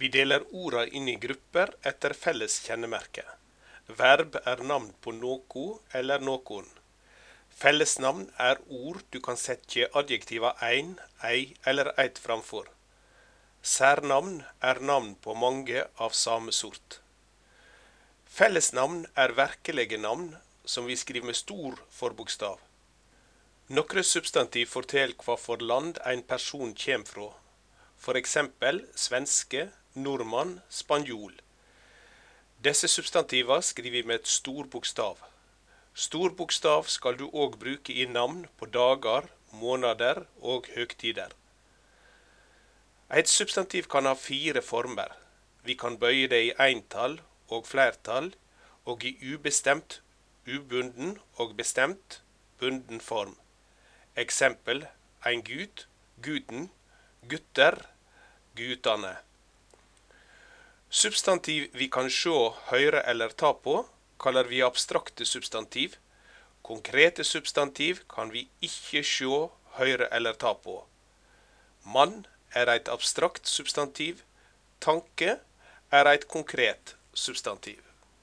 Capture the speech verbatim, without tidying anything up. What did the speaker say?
Vi deler orda inn i grupper etter felles kjennemerke. Verb er navn på noko eller nokon. Fellesnavn er ord du kan sette adjektiva ein, ei eller eit framfor. Særnavn er navn på mange av samme sort. Fellesnavn er virkelige navn som vi skriver med stor forbokstav. Nokre substantiv fortel hva for land en person kjem fra. For eksempel svenske, nordmann, spanjol. Disse substantiva skriver vi med et stor bokstav. Stor bokstav skal du òg bruke i navn på dager, måneder og høgtider. Et substantiv kan ha fire former. Vi kan bøye det i eintall og flertall, og i ubestemt, ubunden og bestemt, bunden form. Eksempel, ein gut, guten, gutter, gutane. Substantiv vi kan sjå, høyre eller ta på, kaller vi abstrakte substantiv. Konkrete substantiv kan vi ikke sjå, høyre eller ta på. Mann er et abstrakt substantiv, tanke er et konkret substantiv.